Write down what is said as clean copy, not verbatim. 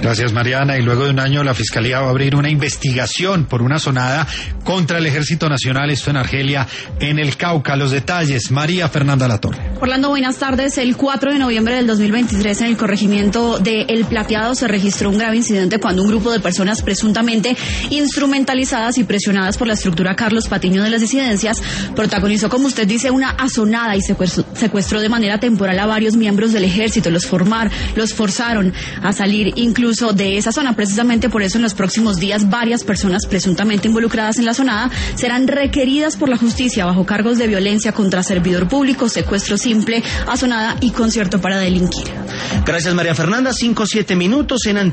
Gracias, Mariana. Y luego de un año la Fiscalía va a abrir una investigación por una sonada contra el Ejército Nacional, esto en Argelia, en el Cauca. Los detalles, María Fernanda Latorre. Orlando, buenas tardes. El 4 de noviembre del 2023 en el corregimiento de El Plateado se registró un grave incidente cuando un grupo de personas presuntamente instrumentalizadas y presionadas por la estructura Carlos Patiño de las disidencias protagonizó, como usted dice, una asonada y secuestró de manera temporal a varios miembros del ejército. Los forzaron a salir incluso de esa zona. Precisamente por eso en los próximos días varias personas presuntamente involucradas en la asonada serán requeridas por la justicia bajo cargos de violencia contra servidor público, secuestro simple, asonada y concierto para delinquir. Gracias, María Fernanda. 5-7 minutos en